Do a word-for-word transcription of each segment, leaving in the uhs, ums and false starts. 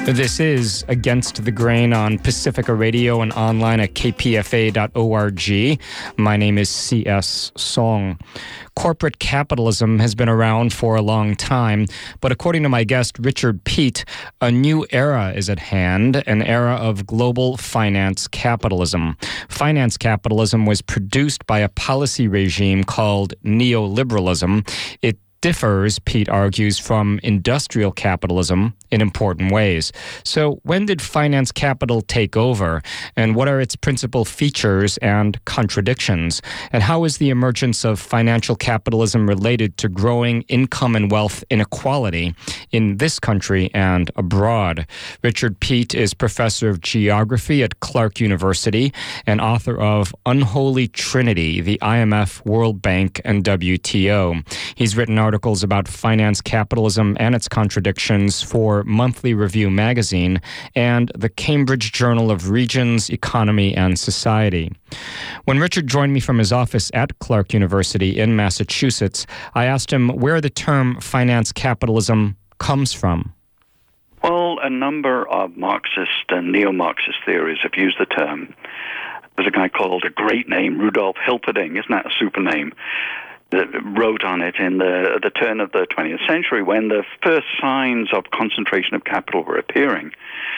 This is Against the Grain on Pacifica Radio and online at k p f a dot org. My name is C S. Song. Corporate capitalism has been around for a long time, but according to my guest, Richard Peet, a new era is at hand, an era of global finance capitalism. Finance capitalism was produced by a policy regime called neoliberalism. It differs, Peet argues, from industrial capitalism in important ways. So when did finance capital take over, and what are its principal features and contradictions? And how is the emergence of financial capitalism related to growing income and wealth inequality in this country and abroad? Richard Peet is professor of geography at Clark University and author of Unholy Trinity, the I M F, World Bank, and W T O. He's written articles about finance capitalism and its contradictions for Monthly Review magazine and the Cambridge Journal of Regions, Economy, and Society. When Richard joined me from his office at Clark University in Massachusetts, I asked him where the term finance capitalism comes from. Well, a number of Marxist and neo-Marxist theories have used the term. There's a guy called, a great name, Rudolf Hilferding, isn't that a super name, that wrote on it in the the turn of the twentieth century when the first signs of concentration of capital were appearing.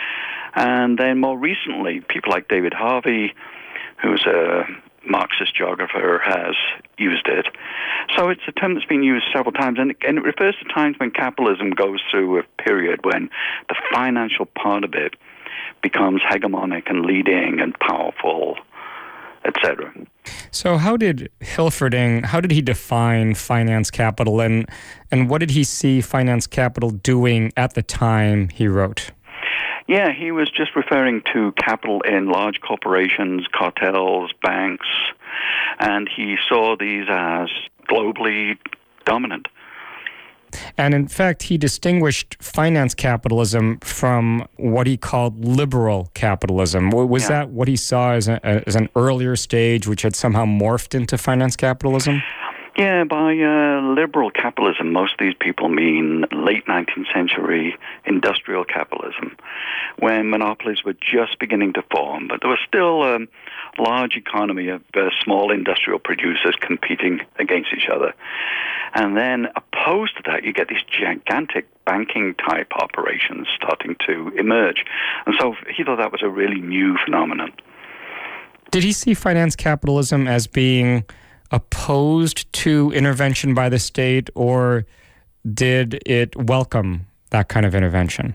And then more recently, people like David Harvey, who's a Marxist geographer, has used it. So it's a term that's been used several times, and it, and it refers to times when capitalism goes through a period when the financial part of it becomes hegemonic and leading and powerful, et cetera. So how did Hilferding, how did he define finance capital, and and what did he see finance capital doing at the time he wrote? Yeah, he was just referring to capital in large corporations, cartels, banks, and he saw these as globally dominant. And in fact, he distinguished finance capitalism from what he called liberal capitalism. Was yeah. that what he saw as, a, as an earlier stage, which had somehow morphed into finance capitalism? Yeah, by uh, liberal capitalism, most of these people mean late nineteenth century industrial capitalism, when monopolies were just beginning to form, but there was still a large economy of uh, small industrial producers competing against each other. And then opposed to that, you get these gigantic banking-type operations starting to emerge. And so he thought that was a really new phenomenon. Did he see finance capitalism as being opposed to intervention by the state, or did it welcome that kind of intervention?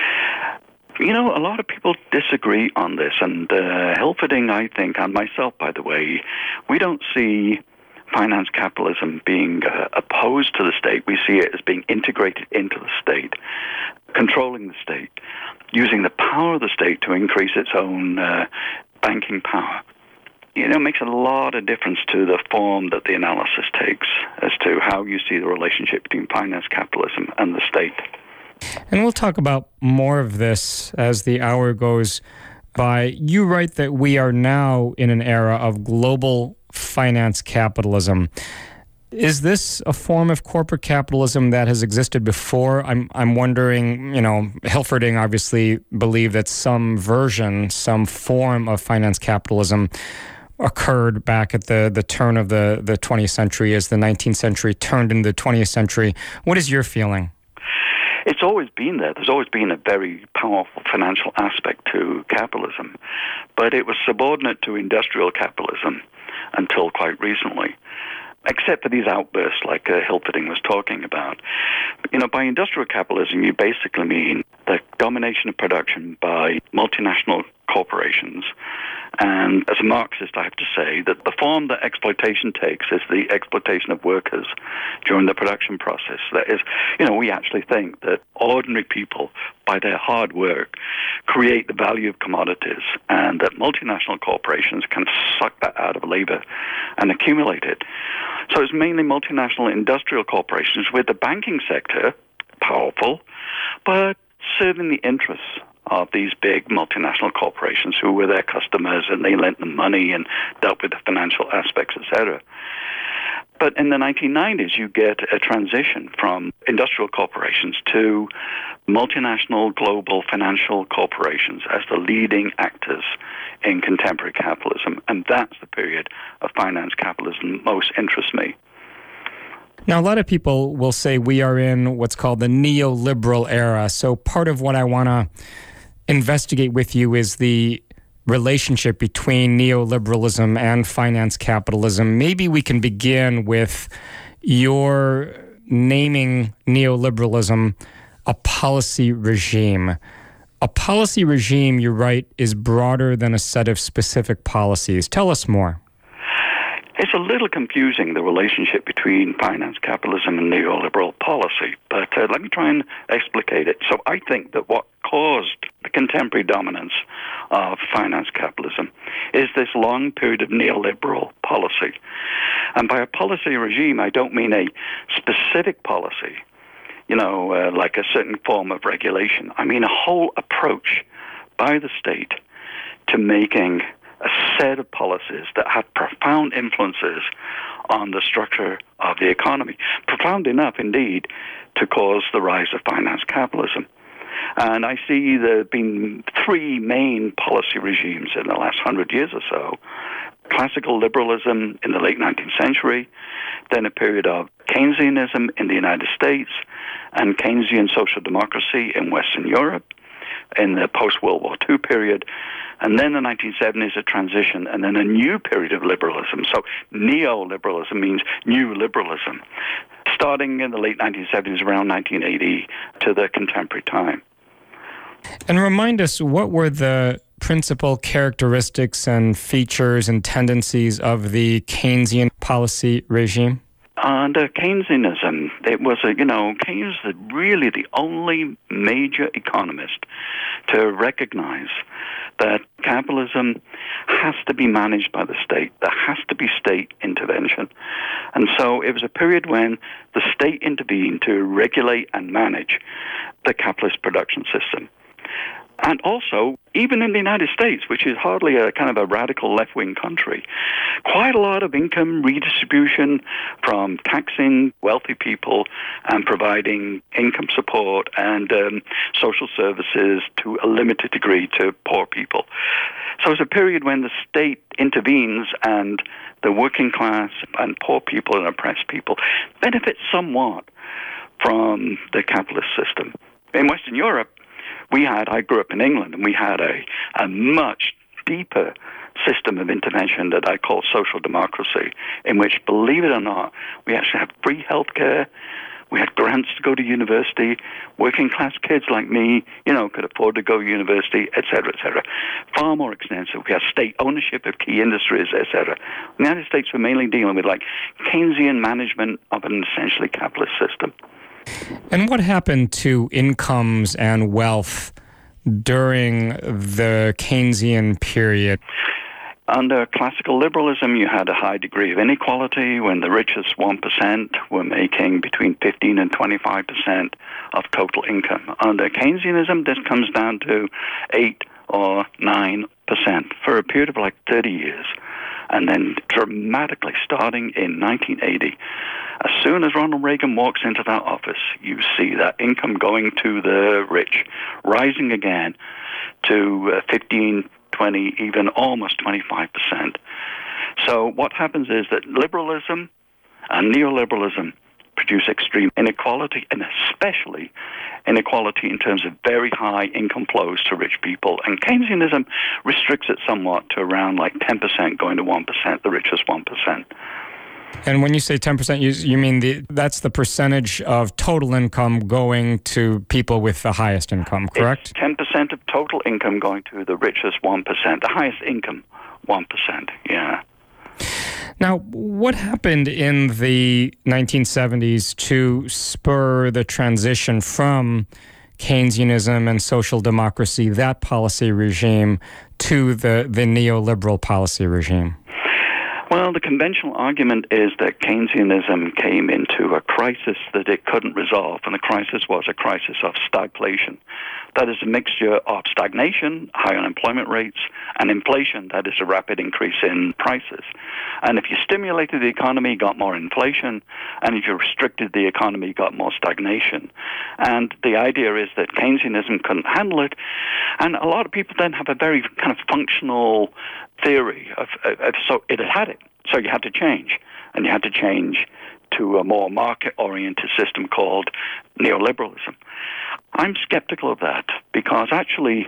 You know, a lot of people disagree on this, and uh, Hilferding, I think, and myself, by the way, we don't see finance capitalism being uh, opposed to the state. We see it as being integrated into the state, controlling the state, using the power of the state to increase its own uh, banking power. You know, it makes a lot of difference to the form that the analysis takes as to how you see the relationship between finance capitalism and the state. And we'll talk about more of this as the hour goes by. You write that we are now in an era of global finance capitalism. Is this a form of corporate capitalism that has existed before? I'm I'm wondering, you know, Hilferding obviously believed that some version, some form of finance capitalism occurred back at the, the turn of the, the twentieth century as the nineteenth century turned into the twentieth century. What is your feeling? It's always been there. There's always been a very powerful financial aspect to capitalism, but it was subordinate to industrial capitalism until quite recently, except for these outbursts like uh, Hilferding was talking about. You know, by industrial capitalism, you basically mean the domination of production by multinational corporations. And as a Marxist, I have to say that the form that exploitation takes is the exploitation of workers during the production process. That is, you know, we actually think that ordinary people, by their hard work, create the value of commodities, and that multinational corporations can suck that out of labor and accumulate it. So it's mainly multinational industrial corporations, with the banking sector powerful, but serving the interests of these big multinational corporations who were their customers, and they lent them money and dealt with the financial aspects, et cetera. But in the nineteen nineties, you get a transition from industrial corporations to multinational global financial corporations as the leading actors in contemporary capitalism. And that's the period of finance capitalism that most interests me. Now, a lot of people will say we are in what's called the neoliberal era. So part of what I want to investigate with you is the relationship between neoliberalism and finance capitalism. Maybe we can begin with your naming neoliberalism a policy regime. A policy regime, you write, is broader than a set of specific policies. Tell us more. It's a little confusing, the relationship between finance capitalism and neoliberal policy, but uh, let me try and explicate it. So I think that what caused the contemporary dominance of finance capitalism is this long period of neoliberal policy. And by a policy regime, I don't mean a specific policy, you know, uh, like a certain form of regulation. I mean a whole approach by the state to making a set of policies that have profound influences on the structure of the economy. Profound enough, indeed, to cause the rise of finance capitalism. And I see there have been three main policy regimes in the last hundred years or so. Classical liberalism in the late nineteenth century, then a period of Keynesianism in the United States, and Keynesian social democracy in Western Europe in the post-World War Two period, and then the nineteen seventies, a transition, and then a new period of liberalism. So neoliberalism means new liberalism, starting in the late nineteen seventies, around nineteen eighty, to the contemporary time. And remind us, what were the principal characteristics and features and tendencies of the Keynesian policy regime? Under Keynesianism, it was, a, you know, Keynes was really the only major economist to recognize that capitalism has to be managed by the state. There has to be state intervention. And so it was a period when the state intervened to regulate and manage the capitalist production system. And also, even in the United States, which is hardly a kind of a radical left-wing country, quite a lot of income redistribution from taxing wealthy people and providing income support and um, social services to a limited degree to poor people. So it's a period when the state intervenes and the working class and poor people and oppressed people benefit somewhat from the capitalist system. In Western Europe, We had, I grew up in England, and we had a, a much deeper system of intervention that I call social democracy, in which, believe it or not, we actually had free healthcare, we had grants to go to university, working class kids like me, you know, could afford to go to university, et cetera, et cetera. Far more extensive. We had state ownership of key industries, et cetera. The United States were mainly dealing with like Keynesian management of an essentially capitalist system. And what happened to incomes and wealth during the Keynesian period? Under classical liberalism, you had a high degree of inequality when the richest one percent were making between fifteen and twenty-five percent of total income. Under Keynesianism, this comes down to eight or nine percent for a period of like thirty years. And then dramatically, starting in nineteen eighty, as soon as Ronald Reagan walks into that office, you see that income going to the rich, rising again to uh, fifteen, twenty, even almost twenty-five percent. So what happens is that liberalism and neoliberalism produce extreme inequality, and especially inequality in terms of very high income flows to rich people. And Keynesianism restricts it somewhat to around like ten percent going to one percent, the richest one percent. And when you say ten percent, you, you mean the, that's the percentage of total income going to people with the highest income, correct? It's ten percent of total income going to the richest one percent, the highest income one percent, yeah. Now, what happened in the nineteen seventies to spur the transition from Keynesianism and social democracy, that policy regime, to the, the neoliberal policy regime? Well, the conventional argument is that Keynesianism came into a crisis that it couldn't resolve, and the crisis was a crisis of stagflation. That is a mixture of stagnation, high unemployment rates, and inflation, that is a rapid increase in prices. And if you stimulated the economy, you got more inflation, and if you restricted the economy, you got more stagnation. And the idea is that Keynesianism couldn't handle it, and a lot of people then have a very kind of functional theory of, of, of so it had had it, so you had to change, and you had to change to a more market-oriented system called neoliberalism. I'm skeptical of that because actually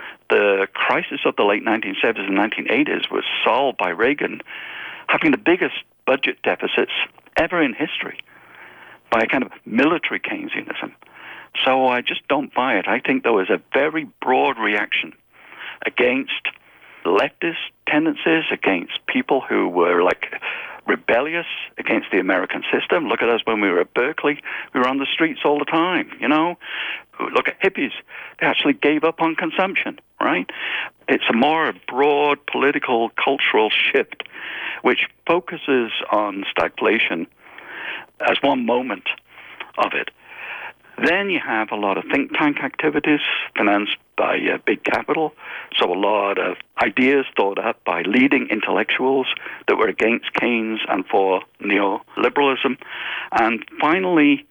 the crisis of the late nineteen seventies and nineteen eighties was solved by Reagan having the biggest budget deficits ever in history by a kind of military Keynesianism. So I just don't buy it. I think there was a very broad reaction against leftist tendencies, against people who were like rebellious against the American system. Look at us when we were at Berkeley. We were on the streets all the time, you know. Look at hippies. They actually gave up on consumption, right? It's a more broad political, cultural shift which focuses on stagflation as one moment of it. Then you have a lot of think tank activities financed by uh, big capital. So a lot of ideas thought up by leading intellectuals that were against Keynes and for neoliberalism. And finally,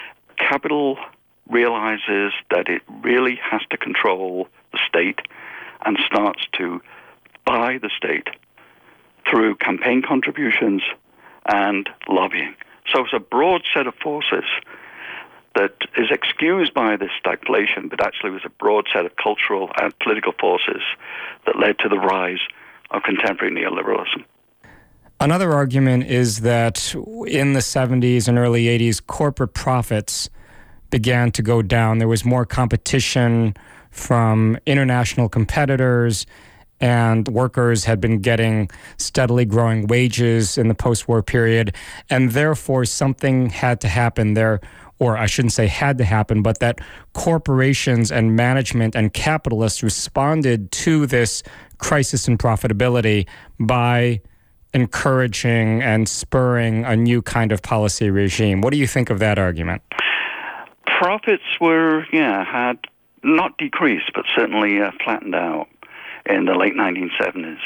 capital realizes that it really has to control the state and starts to buy the state through campaign contributions and lobbying. So it's a broad set of forces that is excused by this stagflation, but actually was a broad set of cultural and political forces that led to the rise of contemporary neoliberalism. Another argument is that in the seventies and early eighties, corporate profits began to go down. There was more competition from international competitors, and workers had been getting steadily growing wages in the post-war period, and therefore something had to happen there. Or I shouldn't say had to happen, but that corporations and management and capitalists responded to this crisis in profitability by encouraging and spurring a new kind of policy regime. What do you think of that argument? Profits were, yeah, had not decreased, but certainly uh, flattened out in the late nineteen seventies.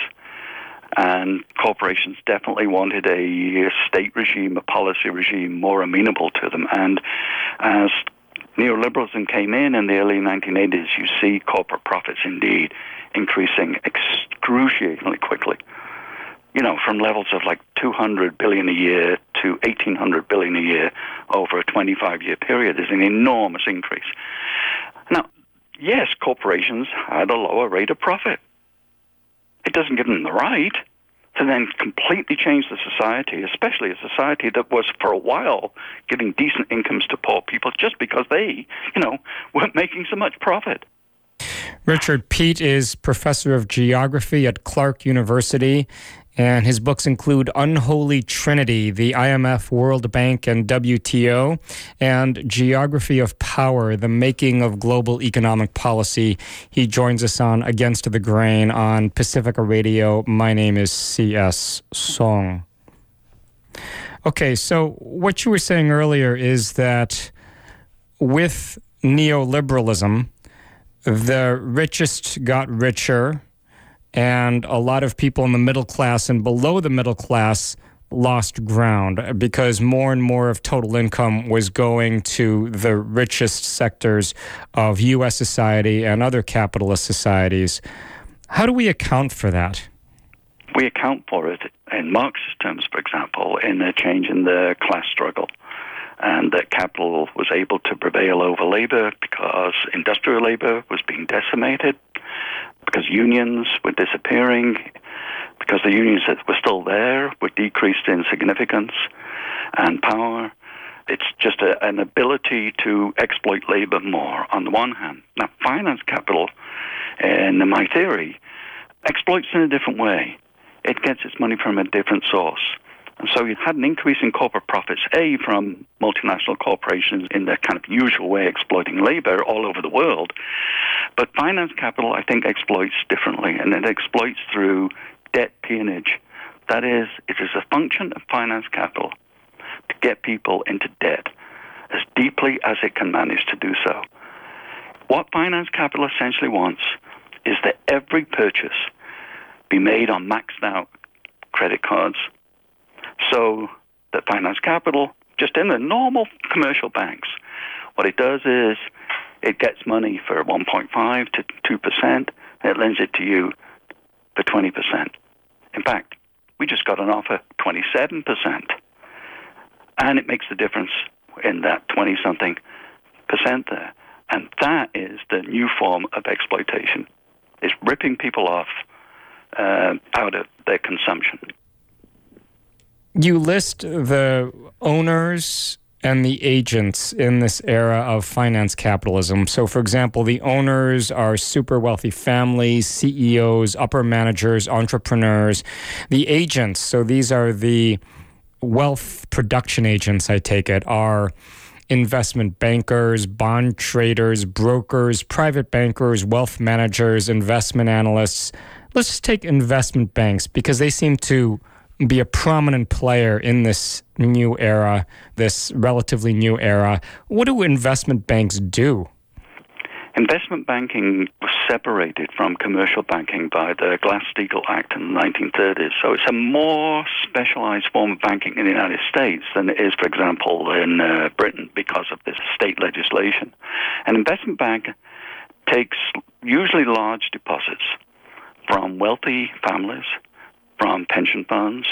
And corporations definitely wanted a state regime, a policy regime more amenable to them. And as neoliberalism came in in the early nineteen eighties, you see corporate profits indeed increasing excruciatingly quickly. You know, from levels of like two hundred billion dollars a year to eighteen hundred billion dollars a year over a twenty-five year period is an enormous increase. Now, yes, corporations had a lower rate of profit. It doesn't give them the right to then completely change the society, especially a society that was for a while giving decent incomes to poor people just because they, you know, weren't making so much profit. Richard Peet is professor of geography at Clark University, and his books include Unholy Trinity, the I M F, World Bank, and W T O, and Geography of Power, the Making of Global Economic Policy. He joins us on Against the Grain on Pacifica Radio. My name is C S. Song. Okay, so what you were saying earlier is that with neoliberalism, the richest got richer, and a lot of people in the middle class and below the middle class lost ground because more and more of total income was going to the richest sectors of U S society and other capitalist societies. How do we account for that? We account for it in Marxist terms, for example, in a change in the class struggle. And that capital was able to prevail over labor because industrial labor was being decimated, because unions were disappearing, because the unions that were still there were decreased in significance and power. It's just a, an ability to exploit labor more on the one hand. Now, finance capital, in my theory, exploits in a different way. It gets its money from a different source. And so you had an increase in corporate profits, A, from multinational corporations in their kind of usual way exploiting labor all over the world. But finance capital, I think, exploits differently, and it exploits through debt peonage That is, it is a function of finance capital to get people into debt as deeply as it can manage to do so. What finance capital essentially wants is that every purchase be made on maxed out credit cards, so that finance capital, just in the normal commercial banks, what it does is it gets money for one point five to two percent, and it lends it to you for twenty percent. In fact, we just got an offer twenty-seven percent. And it makes the difference in that twenty-something percent there. And that is the new form of exploitation. It's ripping people off uh, out of their consumption. You list the owners and the agents in this era of finance capitalism. So, for example, the owners are super wealthy families, C E Os, upper managers, entrepreneurs. The agents, so these are the wealth production agents, I take it, are investment bankers, bond traders, brokers, private bankers, wealth managers, investment analysts. Let's just take investment banks because they seem to be a prominent player in this new era, this relatively new era. What do investment banks do? Investment banking was separated from commercial banking by the Glass-Steagall Act in the nineteen thirties. So it's a more specialized form of banking in the United States than it is, for example, in uh, Britain because of this state legislation. An investment bank takes usually large deposits from wealthy families, from pension funds,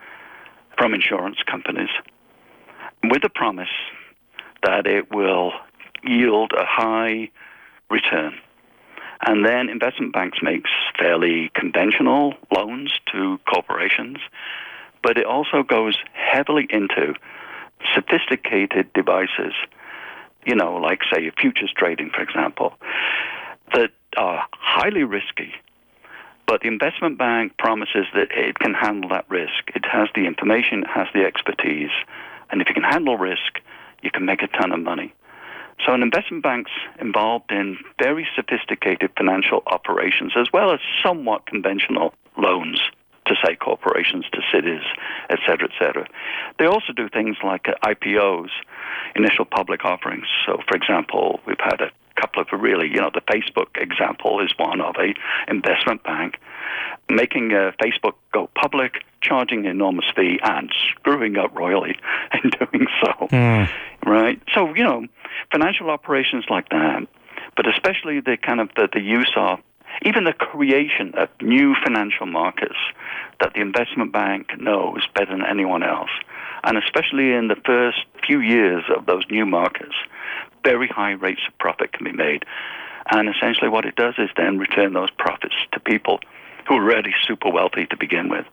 from insurance companies, with the promise that it will yield a high return. And then investment banks makes fairly conventional loans to corporations, but it also goes heavily into sophisticated devices, you know, like, say, futures trading, for example, that are highly risky. But the investment bank promises that it can handle that risk. It has the information, it has the expertise. And if you can handle risk, you can make a ton of money. So an investment bank's involved in very sophisticated financial operations as well as somewhat conventional loans to, say, corporations, to cities, et cetera, et cetera. They also do things like I P Os, initial public offerings. So, for example, we've had a couple of really, you know, the Facebook example is one of a investment bank making uh, Facebook go public, charging an enormous fee and screwing up royally in doing so, mm. right? So, you know, financial operations like that, but especially the kind of the, the use of, even the creation of new financial markets that the investment bank knows better than anyone else. And especially in the first few years of those new markets, very high rates of profit can be made. And essentially what it does is then return those profits to people who are already super wealthy to begin with.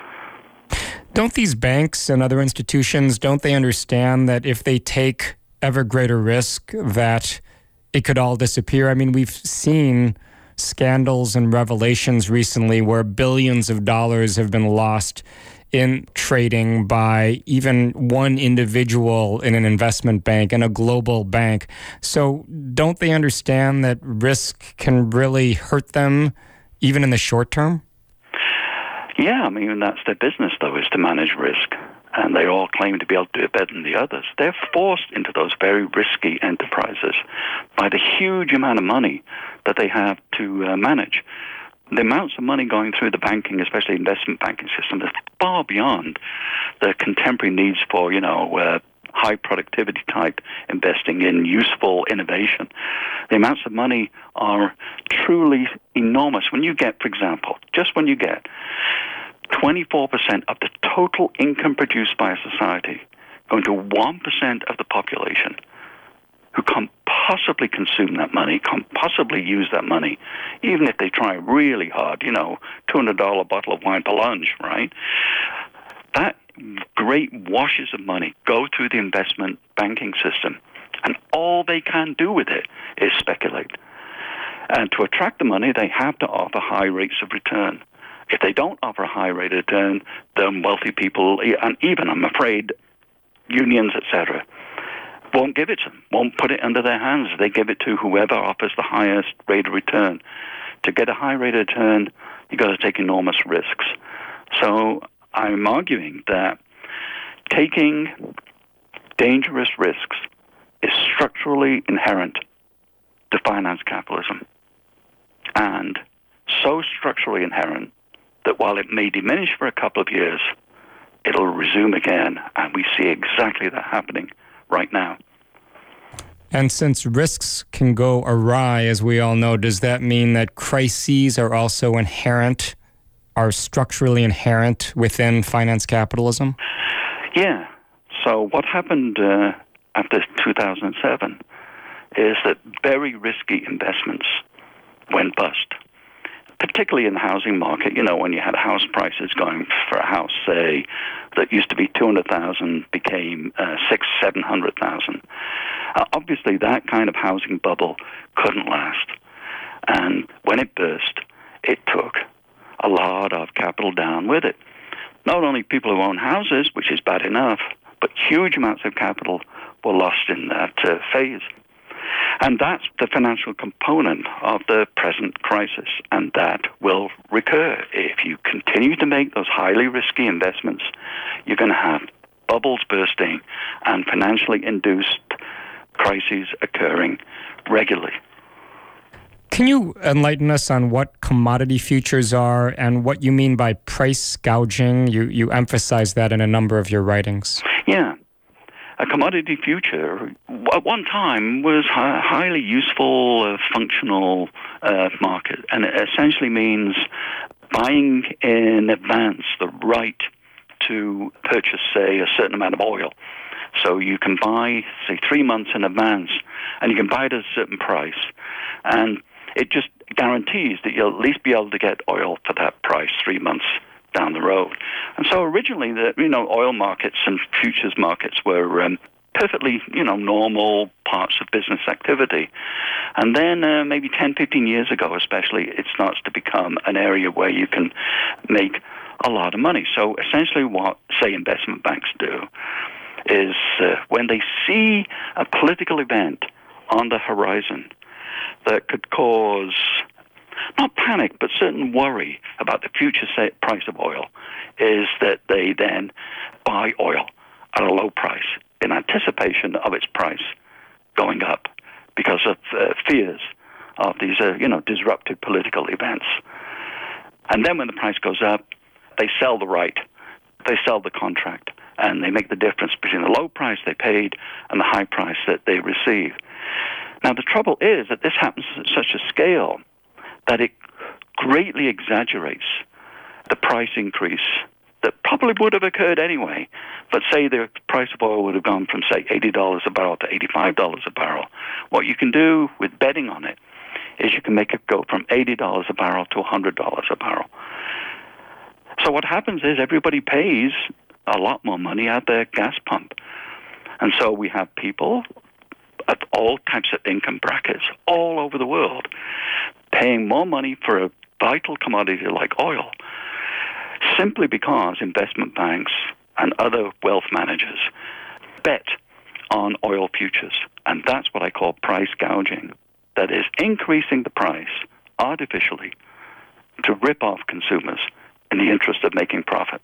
Don't these banks and other institutions, don't they understand that if they take ever greater risk, that it could all disappear? I mean, we've seen scandals and revelations recently where billions of dollars have been lost in trading by even one individual in an investment bank and a global bank. So don't they understand that risk can really hurt them even in the short term? Yeah, I mean, that's their business, though, is to manage risk. And they all claim to be able to do it better than the others. They're forced into those very risky enterprises by the huge amount of money that they have to uh, manage. The amounts of money going through the banking, especially investment banking system, is far beyond the contemporary needs for, you know, uh, high productivity type investing in useful innovation. The amounts of money are truly enormous. When you get, for example, just when you get twenty-four percent of the total income produced by a society going to one percent of the population who can't possibly consume that money, can't possibly use that money, even if they try really hard, you know, two hundred dollars bottle of wine for lunch, right? That great washes of money go through the investment banking system, and all they can do with it is speculate. And to attract the money, they have to offer high rates of return. If they don't offer a high rate of return, then wealthy people, and even, I'm afraid, unions, et cetera, won't give it to them, won't put it under their hands. They give it to whoever offers the highest rate of return. To get a high rate of return, you've got to take enormous risks. So I'm arguing that taking dangerous risks is structurally inherent to finance capitalism, and so structurally inherent that while it may diminish for a couple of years, it'll resume again, and we see exactly that happening right now. And since risks can go awry, as we all know, does that mean that crises are also inherent, are structurally inherent within finance capitalism? Yeah. So what happened uh, after two thousand seven is that very risky investments went bust, particularly in the housing market. You know, when you had house prices going for a house, say, that used to be two hundred thousand became uh, six, seven hundred thousand. Uh, obviously, that kind of housing bubble couldn't last. And when it burst, it took a lot of capital down with it. Not only people who own houses, which is bad enough, but huge amounts of capital were lost in that uh, phase. And that's the financial component of the present crisis, and that will recur. If you continue to make those highly risky investments, you're going to have bubbles bursting and financially induced crises occurring regularly. Can you enlighten us on what commodity futures are and what you mean by price gouging? You, you emphasize that in a number of your writings. Yeah. A commodity future, at one time, was a highly useful, uh, functional uh, market, and it essentially means buying in advance the right to purchase, say, a certain amount of oil. So you can buy, say, three months in advance, and you can buy it at a certain price, and it just guarantees that you'll at least be able to get oil for that price three months down the road. And so originally, the you know oil markets and futures markets were um, perfectly you know normal parts of business activity. And then uh, maybe ten, fifteen years ago especially, it starts to become an area where you can make a lot of money. So essentially what, say, investment banks do is uh, when they see a political event on the horizon that could cause not panic, but certain worry about the future price of oil, is that they then buy oil at a low price in anticipation of its price going up because of uh, fears of these, uh, you know, disruptive political events. And then when the price goes up, they sell the right, they sell the contract, and they make the difference between the low price they paid and the high price that they receive. Now, the trouble is that this happens at such a scale that it greatly exaggerates the price increase that probably would have occurred anyway. But say the price of oil would have gone from, say, eighty dollars a barrel to eighty-five dollars a barrel. What you can do with betting on it is you can make it go from eighty dollars a barrel to one hundred dollars a barrel. So what happens is everybody pays a lot more money at their gas pump. And so we have people at all types of income brackets all over the world paying more money for a vital commodity like oil simply because investment banks and other wealth managers bet on oil futures. And that's what I call price gouging. That is increasing the price artificially to rip off consumers in the interest of making profit.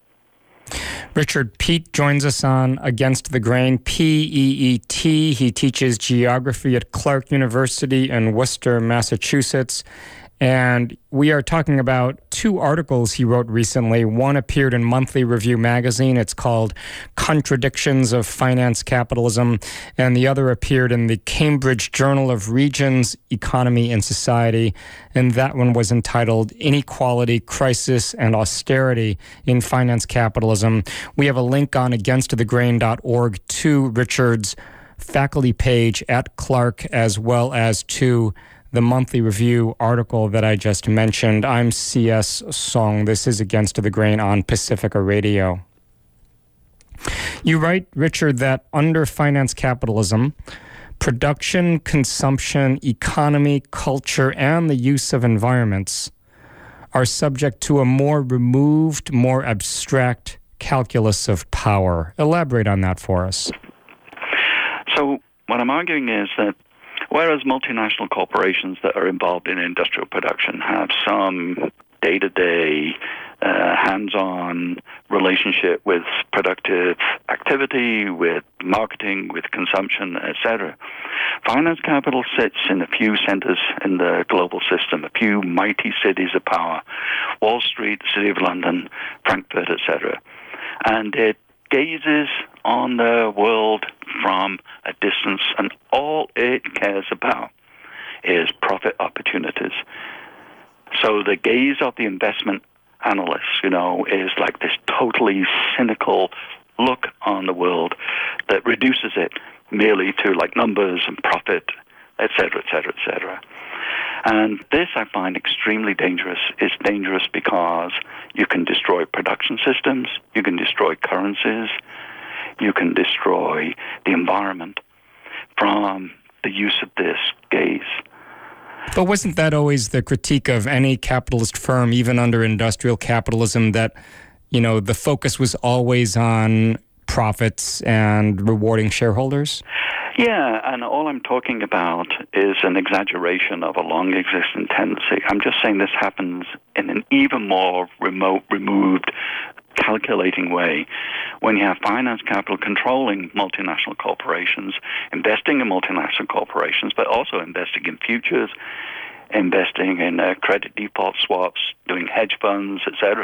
Richard Peet joins us on Against the Grain, P E E T. He teaches geography at Clark University in Worcester, Massachusetts. And we are talking about two articles he wrote recently. One appeared in Monthly Review magazine. It's called Contradictions of Finance Capitalism. And the other appeared in the Cambridge Journal of Regions, Economy and Society. And that one was entitled Inequality, Crisis, and Austerity in Finance Capitalism. We have a link on against the grain dot org to Richard's faculty page at Clark, as well as to the Monthly Review article that I just mentioned. I'm C S Song. This is Against the Grain on Pacifica Radio. You write, Richard, that under finance capitalism, production, consumption, economy, culture, and the use of environments are subject to a more removed, more abstract calculus of power. Elaborate on that for us. So what I'm arguing is that whereas multinational corporations that are involved in industrial production have some day-to-day uh, hands-on relationship with productive activity, with marketing, with consumption, et cetera. Finance capital sits in a few centers in the global system, a few mighty cities of power, Wall Street, the City of London, Frankfurt, et cetera. And it gazes on the world from a distance, and all it cares about is profit opportunities. So the gaze of the investment analysts, you know, is like this totally cynical look on the world that reduces it merely to like numbers and profit, et cetera, et cetera, et cetera. And this I find extremely dangerous. It's dangerous because you can destroy production systems, you can destroy currencies, you can destroy the environment from the use of this gaze. But wasn't that always the critique of any capitalist firm, even under industrial capitalism, that, you know, the focus was always on profits and rewarding shareholders? Yeah, and all I'm talking about is an exaggeration of a long-existing tendency. I'm just saying this happens in an even more remote, removed, calculating way when you have finance capital controlling multinational corporations, investing in multinational corporations, but also investing in futures, investing in uh, credit default swaps, doing hedge funds, et cetera.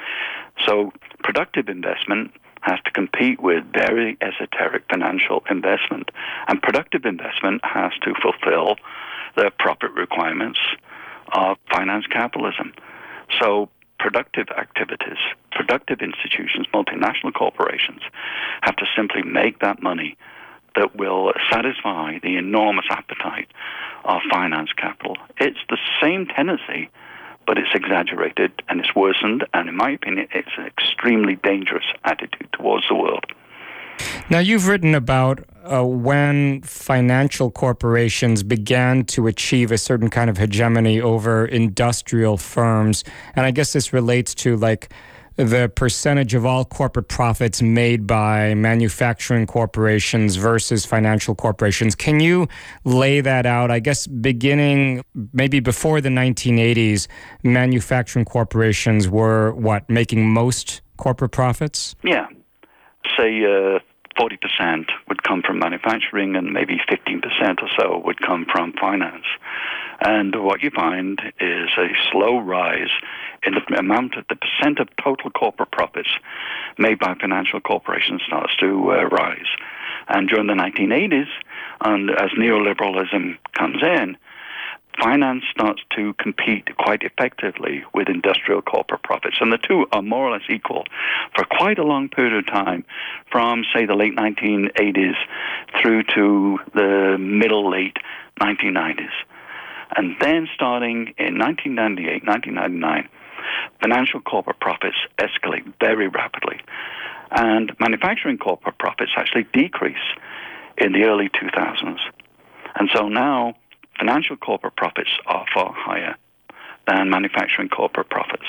So productive investment has to compete with very esoteric financial investment, and productive investment has to fulfill the profit requirements of finance capitalism. So productive activities, productive institutions, multinational corporations have to simply make that money that will satisfy the enormous appetite of finance capital. It's the same tendency, but it's exaggerated and it's worsened, and in my opinion, it's an extremely dangerous attitude towards the world. Now, you've written about uh, when financial corporations began to achieve a certain kind of hegemony over industrial firms, and I guess this relates to like the percentage of all corporate profits made by manufacturing corporations versus financial corporations. Can you lay that out? I guess beginning maybe before the nineteen eighties, manufacturing corporations were, what, making most corporate profits? Yeah. Say uh, forty percent would come from manufacturing and maybe fifteen percent or so would come from finance. And what you find is a slow rise in the amount of the percent of total corporate profits made by financial corporations starts to uh, rise. And during the nineteen eighties, and as neoliberalism comes in, finance starts to compete quite effectively with industrial corporate profits. And the two are more or less equal for quite a long period of time, from, say, the late nineteen eighties through to the middle, late nineteen nineties. And then starting in nineteen ninety-eight, nineteen ninety-nine, financial corporate profits escalate very rapidly. And manufacturing corporate profits actually decrease in the early two thousands. And so now financial corporate profits are far higher than manufacturing corporate profits.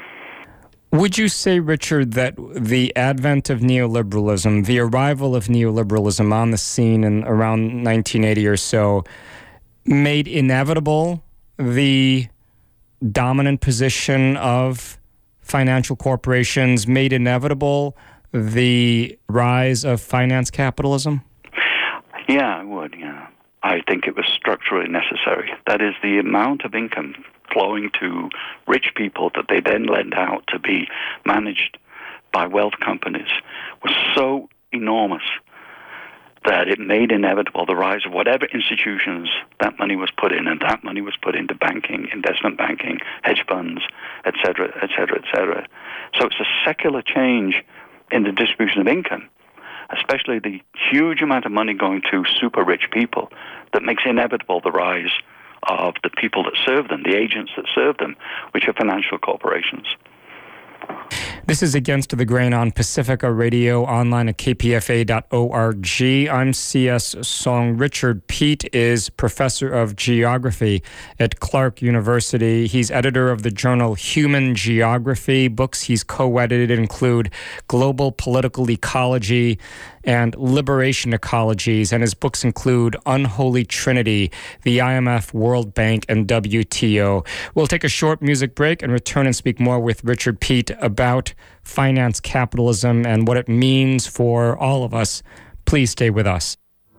Would you say, Richard, that the advent of neoliberalism, the arrival of neoliberalism on the scene in around nineteen eighty or so, made inevitable the dominant position of financial corporations, made inevitable the rise of finance capitalism? Yeah, I would, yeah. I think it was structurally necessary. That is, the amount of income flowing to rich people that they then lend out to be managed by wealth companies was so enormous that it made inevitable the rise of whatever institutions that money was put in, and that money was put into banking, investment banking, hedge funds, et cetera, et cetera, et cetera. So it's a secular change in the distribution of income, especially the huge amount of money going to super rich people, that makes inevitable the rise of the people that serve them, the agents that serve them, which are financial corporations. This is Against the Grain on Pacifica Radio, online at k p f a dot org. I'm C S Song. Richard Peet is professor of geography at Clark University. He's editor of the journal Human Geography. Books he's co-edited include Global Political Ecology and Liberation Ecologies, and his books include Unholy Trinity, the I M F, World Bank, and W T O. We'll take a short music break and return and speak more with Richard Peet about finance capitalism and what it means for all of us. Please stay with us.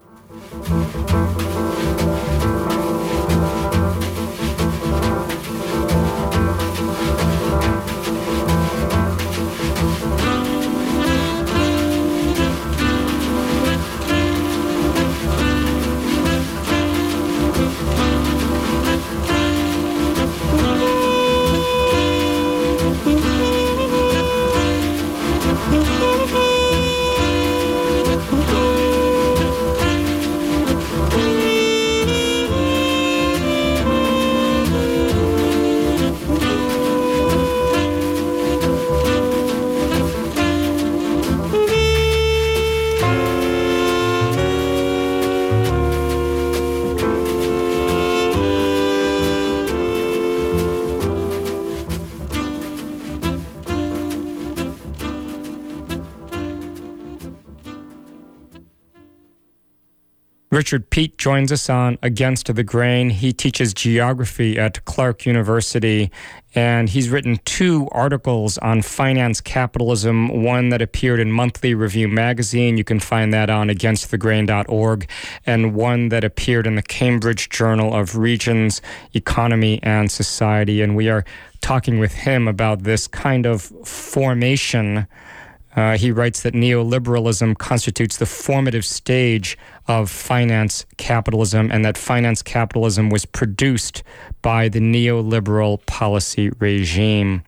Richard Peet joins us on Against the Grain. He teaches geography at Clark University, and he's written two articles on finance capitalism, one that appeared in Monthly Review magazine. You can find that on against the grain dot org, and one that appeared in the Cambridge Journal of Regions, Economy and Society. And we are talking with him about this kind of formation. Uh, he writes that neoliberalism constitutes the formative stage of finance capitalism, and that finance capitalism was produced by the neoliberal policy regime.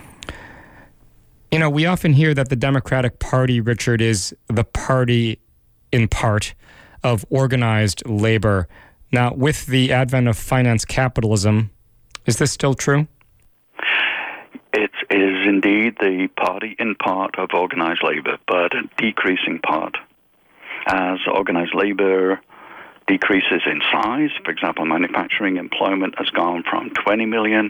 You know, we often hear that the Democratic Party, Richard, is the party, in part, of organized labor. Now, with the advent of finance capitalism, is this still true? It is indeed the party in part of organized labor, but a decreasing part. As organized labor decreases in size, for example, manufacturing employment has gone from twenty million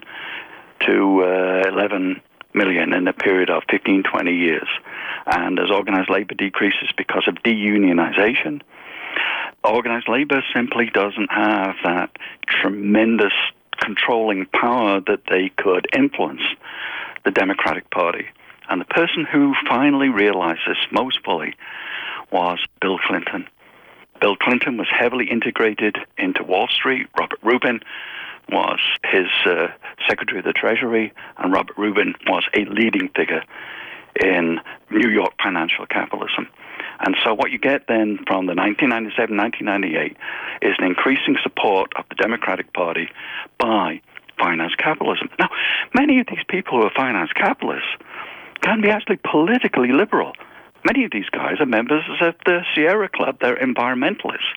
to uh, eleven million in a period of fifteen, twenty years. And as organized labor decreases because of deunionization, organized labor simply doesn't have that tremendous controlling power that they could influence the Democratic Party. And the person who finally realized this most fully was Bill Clinton. Bill Clinton was heavily integrated into Wall Street. Robert Rubin was his uh, Secretary of the Treasury, and Robert Rubin was a leading figure in New York financial capitalism. And so what you get then from the nineteen ninety-seven, nineteen ninety-eight is an increasing support of the Democratic Party by finance capitalism. Now, many of these people who are finance capitalists can be actually politically liberal. Many of these guys are members of the Sierra Club. They're environmentalists.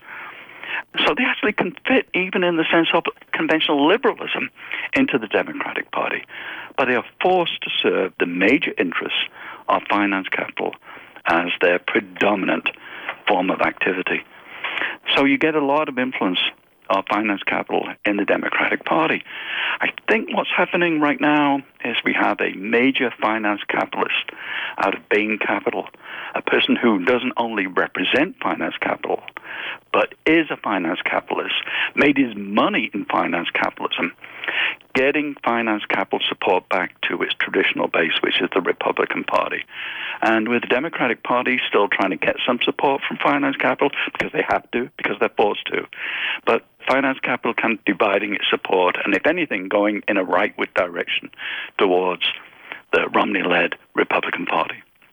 So they actually can fit, even in the sense of conventional liberalism, into the Democratic Party. But they are forced to serve the major interests of finance capital as their predominant form of activity. So you get a lot of influence of finance capital in the Democratic Party. I think what's happening right now is we have a major finance capitalist out of Bain Capital, a person who doesn't only represent finance capital, but is a finance capitalist, made his money in finance capitalism, getting finance capital support back to its traditional base, which is the Republican Party. And with the Democratic Party still trying to get some support from finance capital, because they have to, because they're forced to. But finance capital kind of dividing its support, and if anything, going in a rightward direction towards the Romney-led Republican Party.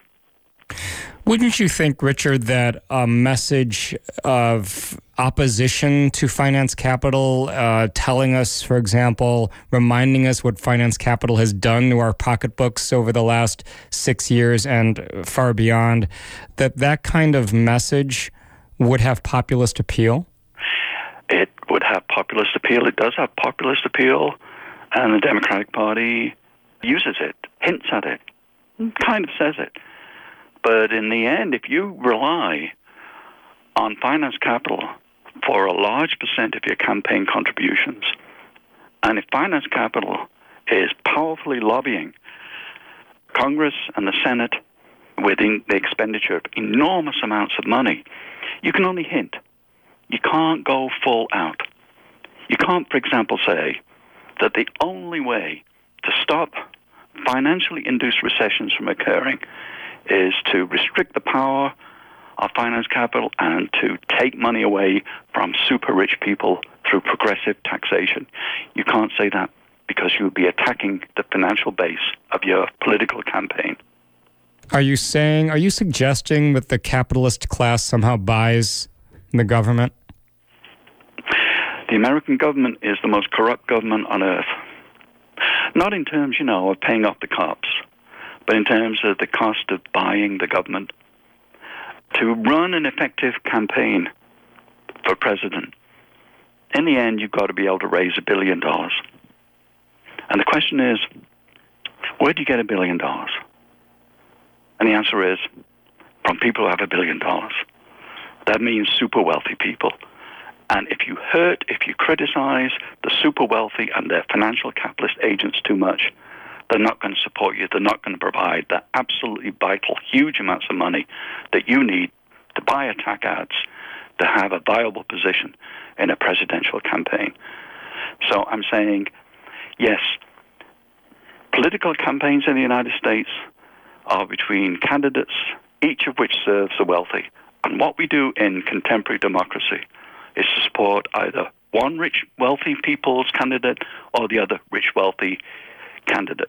Wouldn't you think, Richard, that a message of opposition to finance capital, uh, telling us, for example, reminding us what finance capital has done to our pocketbooks over the last six years and far beyond, that that kind of message would have populist appeal? It would have populist appeal. It does have populist appeal, and the Democratic Party uses it, hints at it. kind of says it. But in the end, if you rely on finance capital for a large percent of your campaign contributions, and if finance capital is powerfully lobbying Congress and the Senate with the expenditure of enormous amounts of money, you can only hint. You can't go full out. You can't, for example, say that the only way to stop financially induced recessions from occurring is to restrict the power of finance capital and to take money away from super rich people through progressive taxation. You can't say that because you would be attacking the financial base of your political campaign. Are you saying, are you suggesting that the capitalist class somehow buys the government? The American government is the most corrupt government on earth. Not in terms, you know, of paying off the cops, but in terms of the cost of buying the government. To run an effective campaign for president, in the end, you've got to be able to raise a billion dollars. And the question is, where do you get a billion dollars? And the answer is, from people who have a billion dollars. That means super wealthy people. And if you hurt, if you criticize the super wealthy and their financial capitalist agents too much, they're not going to support you. They're not going to provide the absolutely vital, huge amounts of money that you need to buy attack ads to have a viable position in a presidential campaign. So I'm saying, yes, political campaigns in the United States are between candidates, each of which serves the wealthy. And what we do in contemporary democracy is to support either one rich, wealthy people's candidate or the other rich, wealthy candidate.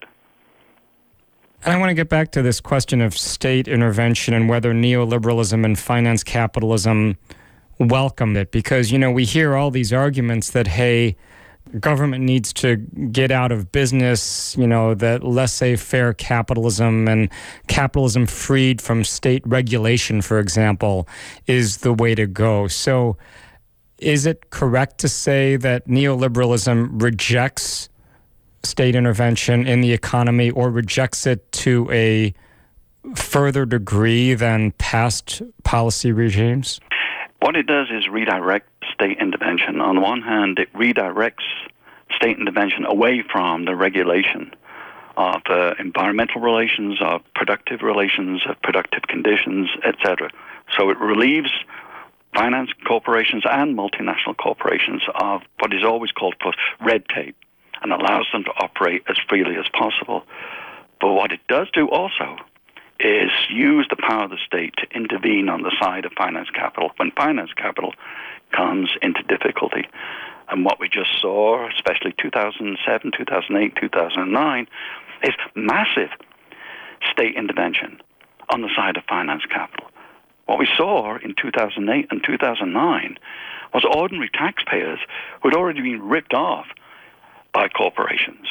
And I want to get back to this question of state intervention and whether neoliberalism and finance capitalism welcome it. Because, you know, we hear all these arguments that, hey, government needs to get out of business, you know, that laissez-faire capitalism and capitalism freed from state regulation, for example, is the way to go. So is it correct to say that neoliberalism rejects state intervention in the economy or rejects it to a further degree than past policy regimes? What it does is redirect state intervention. On the one hand, it redirects state intervention away from the regulation of uh, environmental relations, of productive relations, of productive conditions, et cetera. So it relieves finance corporations and multinational corporations of what is always called, of course, red tape, and allows them to operate as freely as possible. But what it does do also is use the power of the state to intervene on the side of finance capital when finance capital comes into difficulty. And what we just saw, especially two thousand seven, two thousand eight, two thousand nine, is massive state intervention on the side of finance capital. What we saw in two thousand eight and two thousand nine was ordinary taxpayers who had already been ripped off by corporations,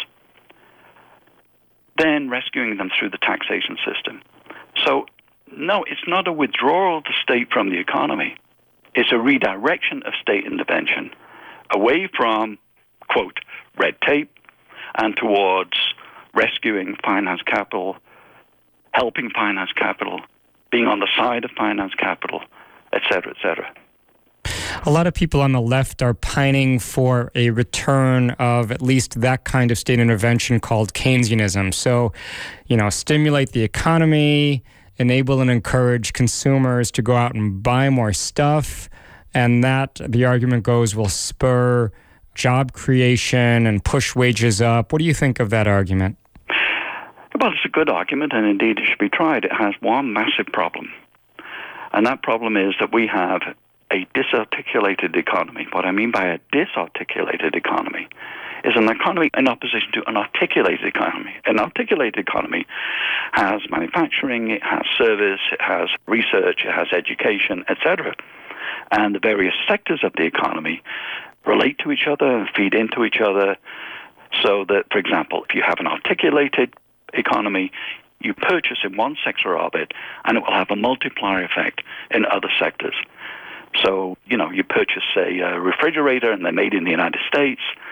then rescuing them through the taxation system. So, no, it's not a withdrawal of the state from the economy. It's a redirection of state intervention away from, quote, red tape and towards rescuing finance capital, helping finance capital, being on the side of finance capital, et cetera, et cetera. A lot of people on the left are pining for a return of at least that kind of state intervention called Keynesianism. So, you know, stimulate the economy, enable and encourage consumers to go out and buy more stuff, and that, the argument goes, will spur job creation and push wages up. What do you think of that argument? Well, it's a good argument, and indeed it should be tried. It has one massive problem, and that problem is that we have a disarticulated economy. What I mean by a disarticulated economy is an economy in opposition to an articulated economy. An articulated economy has manufacturing, it has service, it has research, it has education, et cetera. And the various sectors of the economy relate to each other and feed into each other so that, for example, if you have an articulated economy, you purchase in one sector of it and it will have a multiplier effect in other sectors. So, you know, you purchase, say, a refrigerator and they're made in the United States,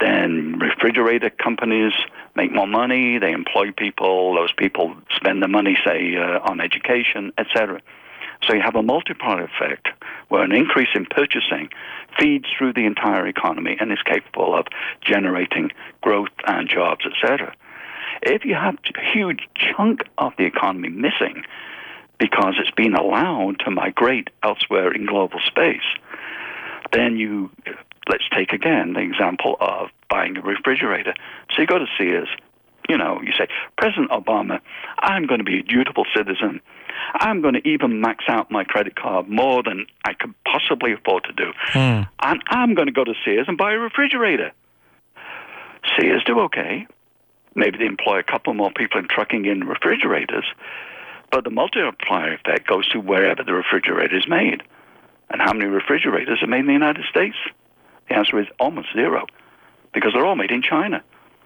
Then refrigerator companies make more money, they employ people, those people spend the money, say, uh, on education, et cetera. So you have a multiplier effect where an increase in purchasing feeds through the entire economy and is capable of generating growth and jobs, et cetera. If you have a huge chunk of the economy missing because it's been allowed to migrate elsewhere in global space, then you, let's take again the example of buying a refrigerator. So you go to Sears, you know, you say, President Obama, I'm going to be a dutiful citizen. I'm going to even max out my credit card more than I could possibly afford to do. Hmm. And I'm going to go to Sears and buy a refrigerator. Sears do okay. Maybe they employ a couple more people in trucking in refrigerators, but the multiplier effect goes to wherever the refrigerator is made. And how many refrigerators are made in the United States? The answer is almost zero, because they're all made in China.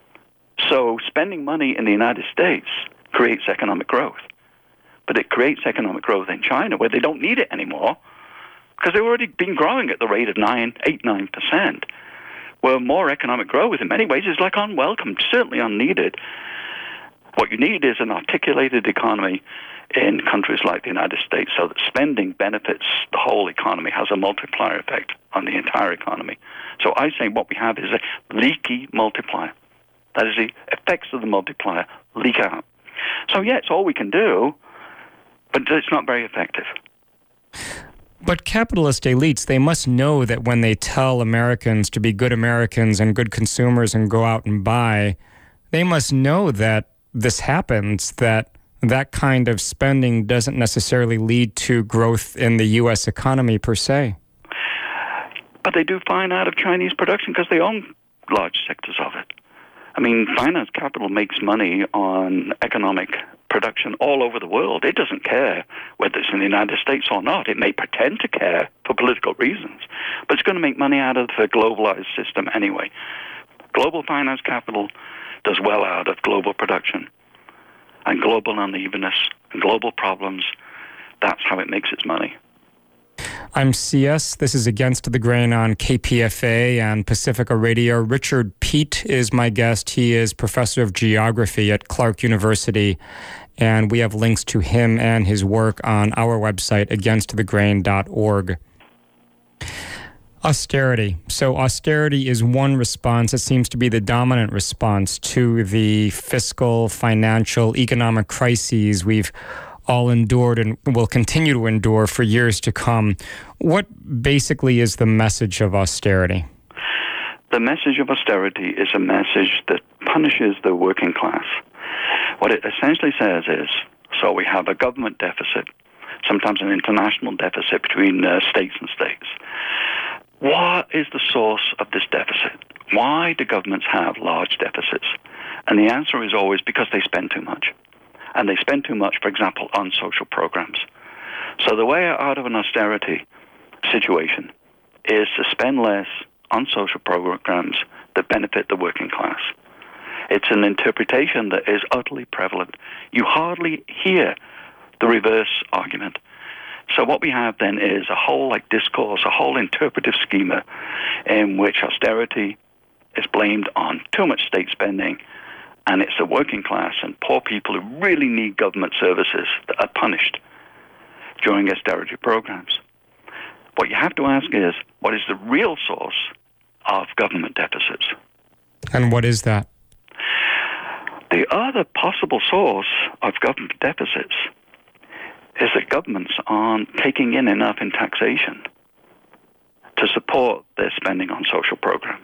So spending money in the United States creates economic growth. But it creates economic growth in China where they don't need it anymore because they've already been growing at the rate of nine, eight, nine percent. Where more economic growth in many ways is like unwelcome, certainly unneeded. What you need is an articulated economy in countries like the United States so that spending benefits the whole economy, has a multiplier effect on the entire economy. So I say what we have is a leaky multiplier. That is, the effects of the multiplier leak out. So yeah, it's all we can do, but it's not very effective. But capitalist elites, they must know that when they tell Americans to be good Americans and good consumers and go out and buy, they must know that this happens, that that kind of spending doesn't necessarily lead to growth in the U S economy per se. But they do fine out of Chinese production because they own large sectors of it. I mean, finance capital makes money on economic production all over the world. It doesn't care whether it's in the United States or not. It may pretend to care for political reasons, but it's going to make money out of the globalized system anyway. Global finance capital does well out of global production and global unevenness and global problems. That's how it makes its money. I'm C S. This is Against the Grain on K P F A and Pacifica Radio. Richard Peet is my guest. He is professor of geography at Clark University, and we have links to him and his work on our website, against the grain dot org. Austerity. So austerity is one response. It seems to be the dominant response to the fiscal, financial, economic crises we've all endured and will continue to endure for years to come. What basically is the message of austerity? The message of austerity is a message that punishes the working class. What it essentially says is, so we have a government deficit, sometimes an international deficit between uh, states and states. What is the source of this deficit? Why do governments have large deficits? And the answer is always because they spend too much. And they spend too much, for example, on social programs. So the way out of an austerity situation is to spend less on social programs that benefit the working class. It's an interpretation that is utterly prevalent. You hardly hear the reverse argument. So what we have then is a whole like discourse, a whole interpretive schema in which austerity is blamed on too much state spending, and it's the working class and poor people who really need government services that are punished during austerity programs. What you have to ask is, what is the real source of government deficits? And what is that? The other possible source of government deficits is that governments aren't taking in enough in taxation to support their spending on social programs.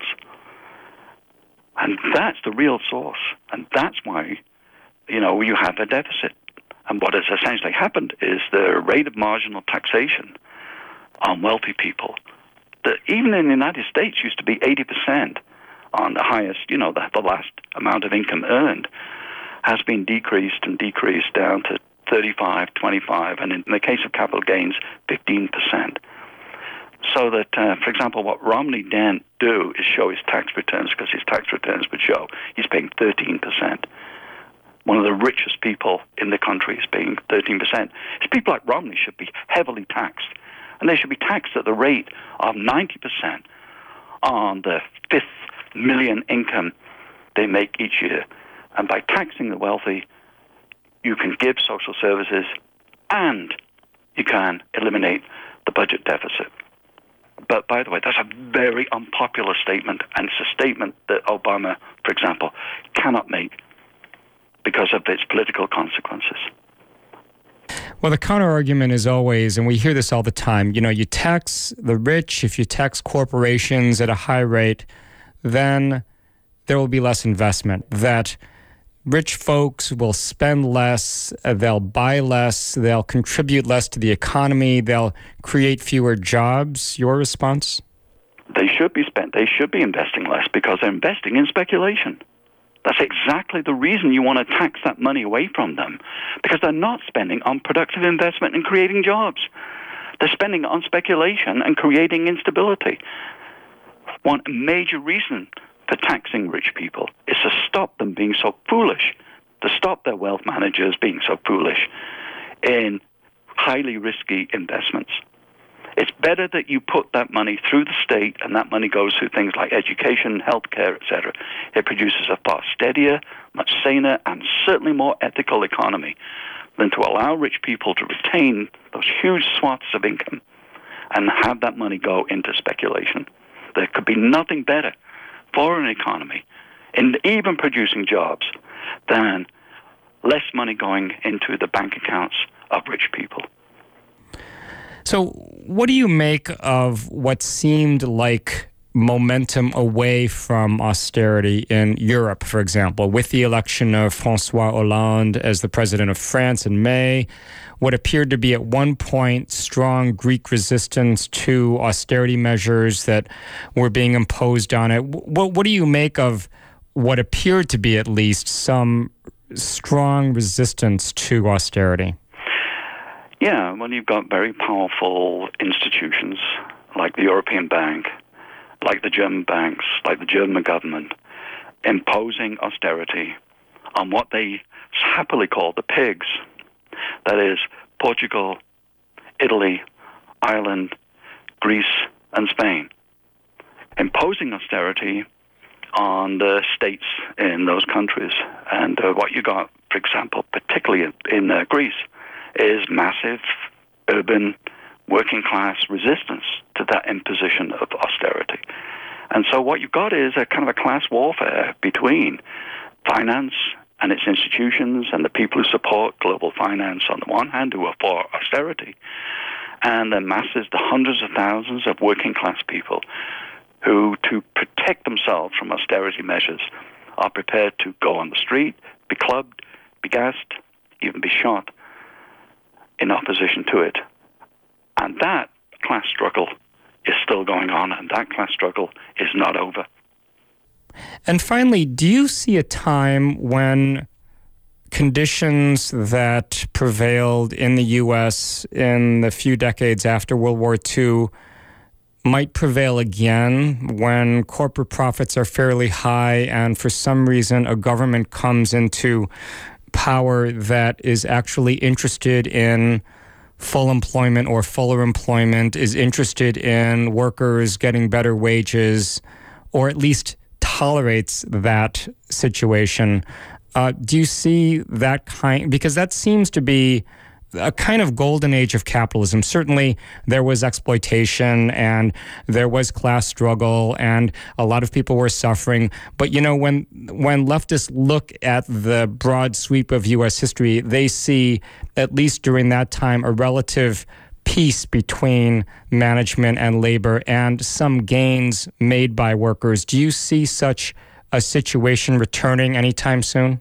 And that's the real source. And that's why, you know, you have a deficit. And what has essentially happened is the rate of marginal taxation on wealthy people, that even in the United States used to be eighty percent on the highest, you know, the, the last amount of income earned, has been decreased and decreased down to thirty-five, twenty-five, and in the case of capital gains, fifteen percent. So that, uh, for example, what Romney didn't do is show his tax returns, because his tax returns would show he's paying thirteen percent. One of the richest people in the country is paying thirteen percent. It's people like Romney should be heavily taxed, and they should be taxed at the rate of ninety percent on the fifth million income they make each year. And by taxing the wealthy, you can give social services and you can eliminate the budget deficit. But by the way, that's a very unpopular statement, and it's a statement that Obama, for example, cannot make because of its political consequences. Well, the counter-argument is always, and we hear this all the time, you know, you tax the rich, if you tax corporations at a high rate, then there will be less investment. That rich folks will spend less, they'll buy less, they'll contribute less to the economy, they'll create fewer jobs. Your response? They should be spent. They should be investing less because they're investing in speculation. That's exactly the reason you want to tax that money away from them, because they're not spending on productive investment and creating jobs. They're spending on speculation and creating instability. One major reason for taxing rich people is to stop them being so foolish, to stop their wealth managers being so foolish in highly risky investments. It's better that you put that money through the state and that money goes through things like education, healthcare, et cetera. It produces a far steadier, much saner, and certainly more ethical economy than to allow rich people to retain those huge swaths of income and have that money go into speculation. There could be nothing better for an economy, in even producing jobs, than less money going into the bank accounts of rich people. So what do you make of what seemed like momentum away from austerity in Europe, for example, with the election of François Hollande as the president of France in May, what appeared to be at one point strong Greek resistance to austerity measures that were being imposed on it? What, what do you make of what appeared to be at least some strong resistance to austerity? Yeah, well, you've got very powerful institutions like the European Bank, like the German banks, like the German government, imposing austerity on what they happily call the pigs. That is, Portugal, Italy, Ireland, Greece, and Spain. Imposing austerity on the states in those countries. And uh, what you got, for example, particularly in, in uh, Greece, is massive urban working class resistance to that imposition of austerity. And so what you've got is a kind of a class warfare between finance and its institutions and the people who support global finance on the one hand, who are for austerity, and the masses, the hundreds of thousands of working class people who, to protect themselves from austerity measures, are prepared to go on the street, be clubbed, be gassed, even be shot in opposition to it. And that class struggle is still going on, and that class struggle is not over. And finally, do you see a time when conditions that prevailed in the U S in the few decades after World War Two might prevail again when corporate profits are fairly high and for some reason a government comes into power that is actually interested in full employment or fuller employment, is interested in workers getting better wages, or at least tolerates that situation? Uh, do you see that kind? Because that seems to be a kind of golden age of capitalism. Certainly there was exploitation and there was class struggle and a lot of people were suffering. But, you know, when when leftists look at the broad sweep of U S history, they see, at least during that time, a relative peace between management and labor and some gains made by workers. Do you see such a situation returning anytime soon?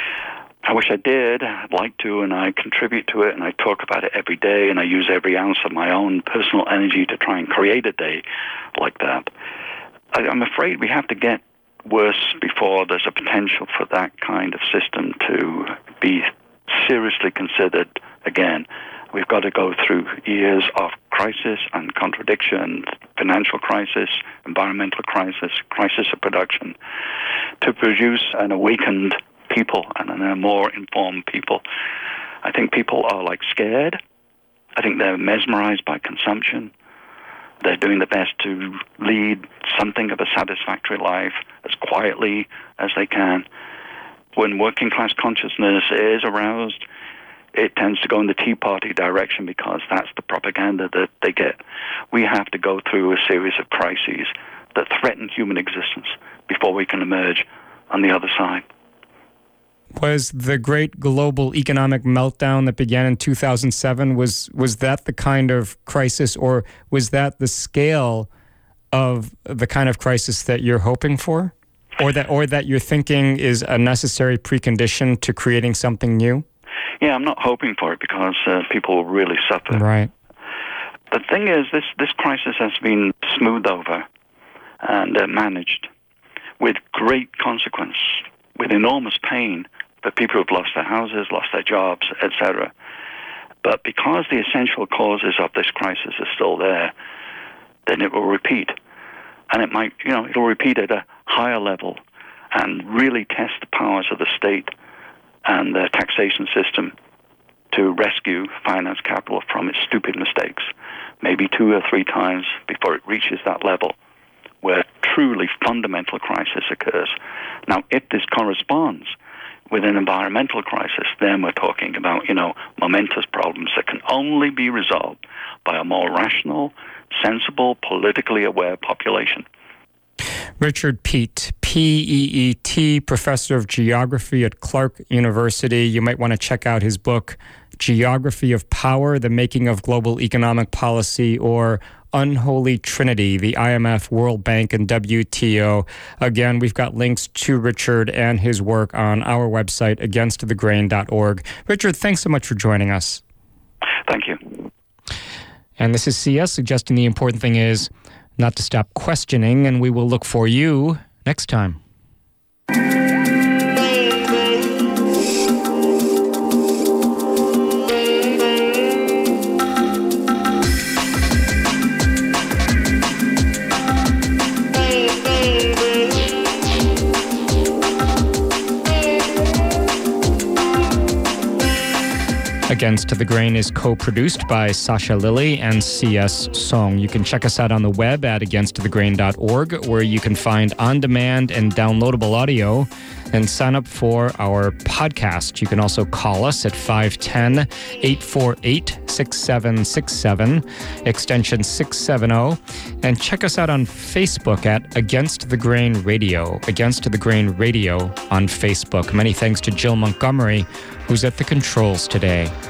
I wish I did. I'd like to, and I contribute to it, and I talk about it every day, and I use every ounce of my own personal energy to try and create a day like that. I, I'm afraid we have to get worse before there's a potential for that kind of system to be seriously considered again. We've got to go through years of crisis and contradiction, financial crisis, environmental crisis, crisis of production, to produce an awakened people and a more informed people. I think people are like scared. I think they're mesmerized by consumption. They're doing their best to lead something of a satisfactory life as quietly as they can. When working class consciousness is aroused, it tends to go in the Tea Party direction because that's the propaganda that they get. We have to go through a series of crises that threaten human existence before we can emerge on the other side. Was the great global economic meltdown that began in two thousand seven, was was that the kind of crisis, or was that the scale of the kind of crisis that you're hoping for? Or that or that you're thinking is a necessary precondition to creating something new? Yeah, I'm not hoping for it because uh, people will really suffer. Right. The thing is, this, this crisis has been smoothed over and uh, managed with great consequence, with enormous pain for people who've lost their houses, lost their jobs, et cetera. But because the essential causes of this crisis are still there, then it will repeat. And it might, you know, it'll repeat at a higher level and really test the powers of the state and the taxation system to rescue finance capital from its stupid mistakes, maybe two or three times before it reaches that level where truly fundamental crisis occurs. Now, if this corresponds with an environmental crisis, then we're talking about, you know, momentous problems that can only be resolved by a more rational, sensible, politically aware population. Richard Peet, P E E T, professor of geography at Clark University. You might want to check out his book, Geography of Power, The Making of Global Economic Policy, or Unholy Trinity, the I M F, World Bank, and W T O. Again, we've got links to Richard and his work on our website, against the grain dot org. Richard, thanks so much for joining us. Thank you. And this is C S suggesting the important thing is not to stop questioning, and we will look for you next time. Against the Grain is co-produced by Sasha Lilly and C S Song. You can check us out on the web at against the grain dot org, where you can find on-demand and downloadable audio and sign up for our podcast. You can also call us at five one zero, eight four eight, six seven six seven, extension six seven zero, and check us out on Facebook at Against the Grain Radio, Against the Grain Radio on Facebook. Many thanks to Jill Montgomery, who's at the controls today.